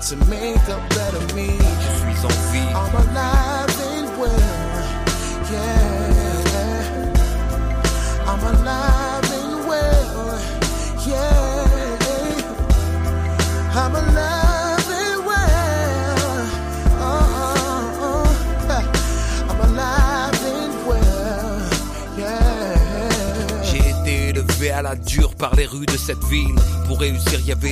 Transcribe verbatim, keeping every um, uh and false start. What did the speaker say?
to make a better me. Je suis en vie. I'm alive and well, yeah. I'm alive and well, yeah. I'm alive and well, oh, oh, oh. I'm alive and well, yeah. J'ai été élevé à la dure par les rues de cette ville. Pour réussir, y avait